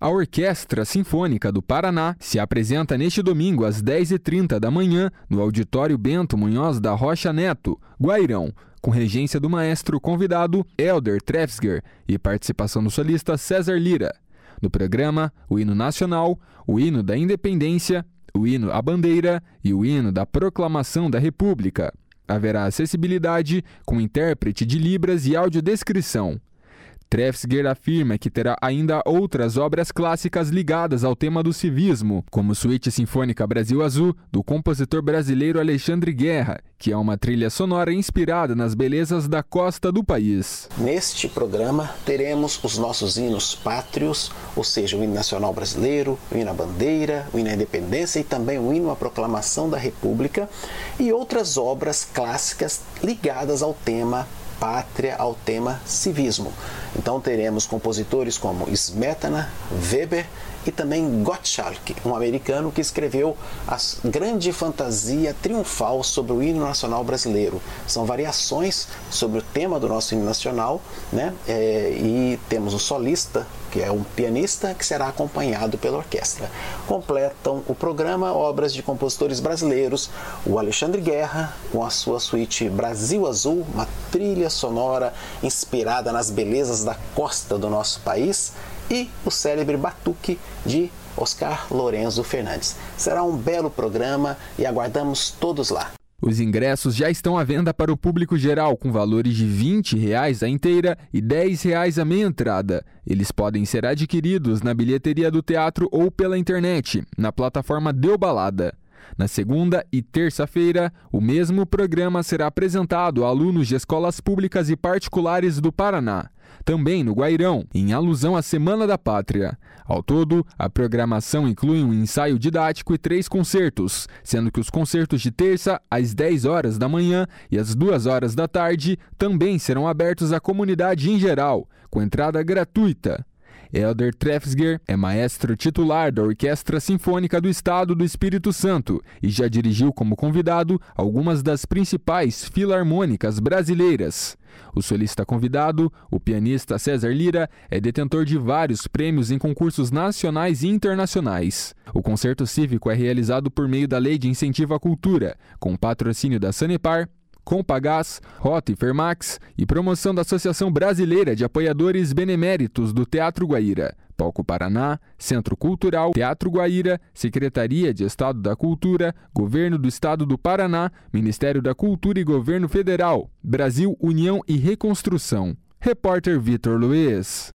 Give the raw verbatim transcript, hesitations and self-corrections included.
A Orquestra Sinfônica do Paraná se apresenta neste domingo às dez e trinta da manhã no Auditório Bento Munhoz da Rocha Neto, Guairão, com regência do maestro convidado Hélder Trefsger e participação do solista César Lira. No programa, o hino nacional, o hino da independência, o hino à bandeira e o hino da proclamação da República. Haverá acessibilidade com intérprete de Libras e audiodescrição. Trefsger afirma que terá ainda outras obras clássicas ligadas ao tema do civismo, como Suíte Sinfônica Brasil Azul, do compositor brasileiro Alexandre Guerra, que é uma trilha sonora inspirada nas belezas da costa do país. Neste programa teremos os nossos hinos pátrios, ou seja, o hino nacional brasileiro, o hino à bandeira, o hino à independência e também o hino à proclamação da República e outras obras clássicas ligadas ao tema pátria, ao tema civismo. Então teremos compositores como Smetana, Weber e também Gottschalk, um americano que escreveu a grande fantasia triunfal sobre o hino nacional brasileiro. São variações sobre o tema do nosso hino nacional, né? É, e temos o solista, que é um pianista, que será acompanhado pela orquestra. Completam o programa obras de compositores brasileiros, o Alexandre Guerra, com a sua suíte Brasil Azul, uma trilha sonora inspirada nas belezas da costa do nosso país, e o célebre Batuque de Oscar Lorenzo Fernandes. Será um belo programa e aguardamos todos lá. Os ingressos já estão à venda para o público geral, com valores de vinte reais a inteira e dez reais a meia entrada. Eles podem ser adquiridos na bilheteria do teatro ou pela internet, na plataforma Deu Balada. Na segunda e terça-feira, o mesmo programa será apresentado a alunos de escolas públicas e particulares do Paraná, também no Guairão, em alusão à Semana da Pátria. Ao todo, a programação inclui um ensaio didático e três concertos, sendo que os concertos de terça às dez horas da manhã e às duas horas da tarde também serão abertos à comunidade em geral, com entrada gratuita. Hélder Trefsger é maestro titular da Orquestra Sinfônica do Estado do Espírito Santo e já dirigiu como convidado algumas das principais filarmônicas brasileiras. O solista convidado, o pianista César Lira, é detentor de vários prêmios em concursos nacionais e internacionais. O concerto cívico é realizado por meio da Lei de Incentivo à Cultura, com patrocínio da Sanepar, Compagás, Rota e Fermax e promoção da Associação Brasileira de Apoiadores Beneméritos do Teatro Guaíra, Palco Paraná, Centro Cultural, Teatro Guaíra, Secretaria de Estado da Cultura, Governo do Estado do Paraná, Ministério da Cultura e Governo Federal, Brasil, União e Reconstrução. Repórter Vitor Luiz.